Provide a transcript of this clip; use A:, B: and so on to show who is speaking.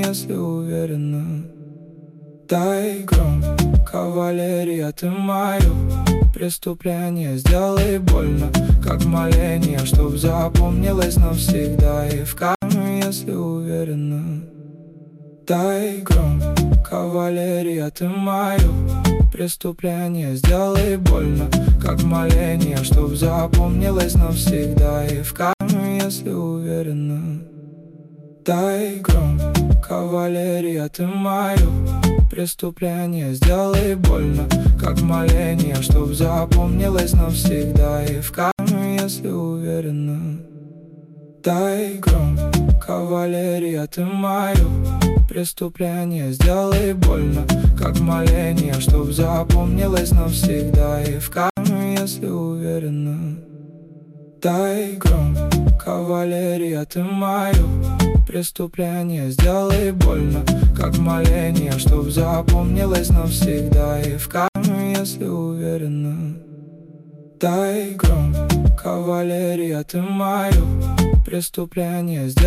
A: если уверена. Дай гром, кавалерия, ты мое преступление. Сделай больно, как моление, чтоб запомнилось навсегда. И в камне, если уверена. Дай гром, кавалерия, ты мое преступление. Сделай больно, как моление, чтоб запомнилось навсегда. И в камне, если уверена. Дай гром, кавалерия, ты мое преступление. Сделай больно, как моление, чтоб запомнилось навсегда. И в камне, если уверена. Дай гром, кавалерия, ты мое преступление. Сделай больно, как моление, чтоб запомнилось навсегда. И в камне, если уверена. Дай гром, кавалерия, ты мое преступление. Сделай больно, как моление, чтоб запомнилось навсегда. И в камне, если уверена. Дай гром, кавалерия, ты мое преступление.